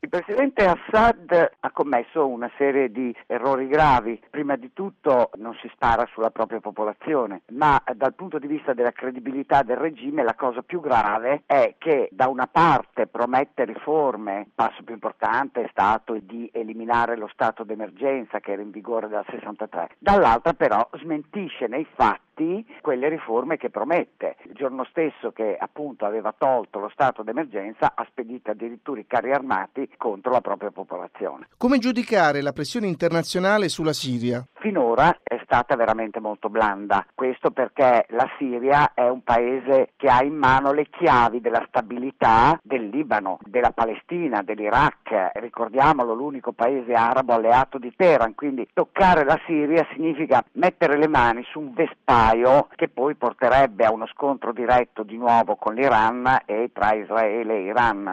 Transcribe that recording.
Il presidente Assad ha commesso una serie di errori gravi. Prima di tutto non si spara sulla propria popolazione, ma dal punto di vista della credibilità del regime la cosa più grave è che da una parte promette riforme, il passo più importante è stato di eliminare lo stato d'emergenza che era in vigore dal 63, dall'altra però smentisce nei fatti quelle riforme che promette. Il giorno stesso che appunto aveva tolto lo stato d'emergenza ha spedito addirittura i carri armati contro la propria popolazione. Come giudicare la pressione internazionale sulla Siria? Finora è stata veramente molto blanda, questo perché la Siria è un paese che ha in mano le chiavi della stabilità del Libano, della Palestina, dell'Iraq, ricordiamolo, l'unico paese arabo alleato di Teheran, quindi toccare la Siria significa mettere le mani su un vespaio che poi porterebbe a uno scontro diretto di nuovo con l'Iran e tra Israele e Iran.